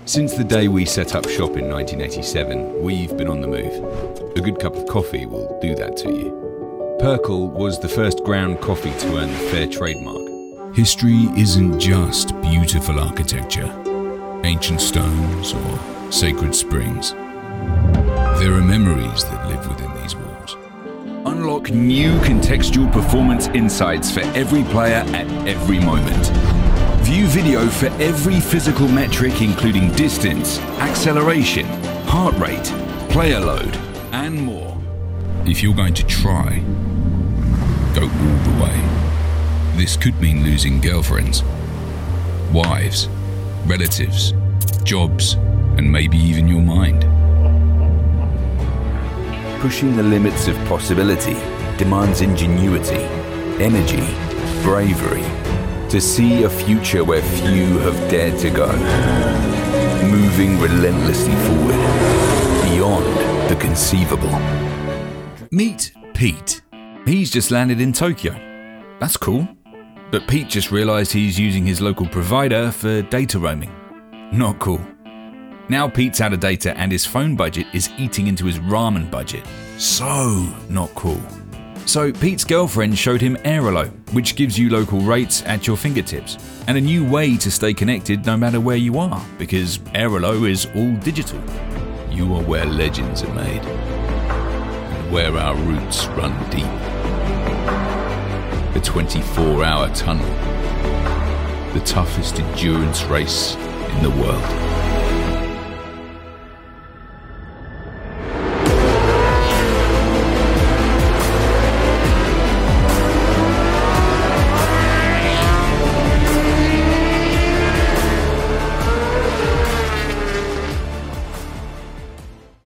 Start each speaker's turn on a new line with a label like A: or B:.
A: Since the day we set up shop in 1987, we've been on the move. A good cup of coffee will do that to you. Perkle was the first ground coffee to earn the fair trademark.
B: History isn't just beautiful architecture, ancient stones or sacred springs. There are memories that live within these walls.
A: Unlock new contextual performance insights for every player at every moment. View video for every physical metric including distance, acceleration, heart rate, player load, and more.
B: If you're going to try, go all the way. This could mean losing girlfriends, wives, relatives, jobs, and maybe even your mind.
A: Pushing the limits of possibility demands ingenuity, energy, bravery, to see a future where few have dared to go. Moving relentlessly forward, beyond the conceivable.
B: Meet Pete.
A: He's just landed in Tokyo. That's cool. But Pete just realised he's using his local provider for data roaming. Not cool. Now Pete's out of data and his phone budget is eating into his ramen budget. So not cool. So Pete's girlfriend showed him Airalo, which gives you local rates at your fingertips, and a new way to stay connected no matter where you are, because Airalo is all digital.
B: You are where legends are made, and where our roots run deep. A 24-hour tunnel, the toughest endurance race in the world.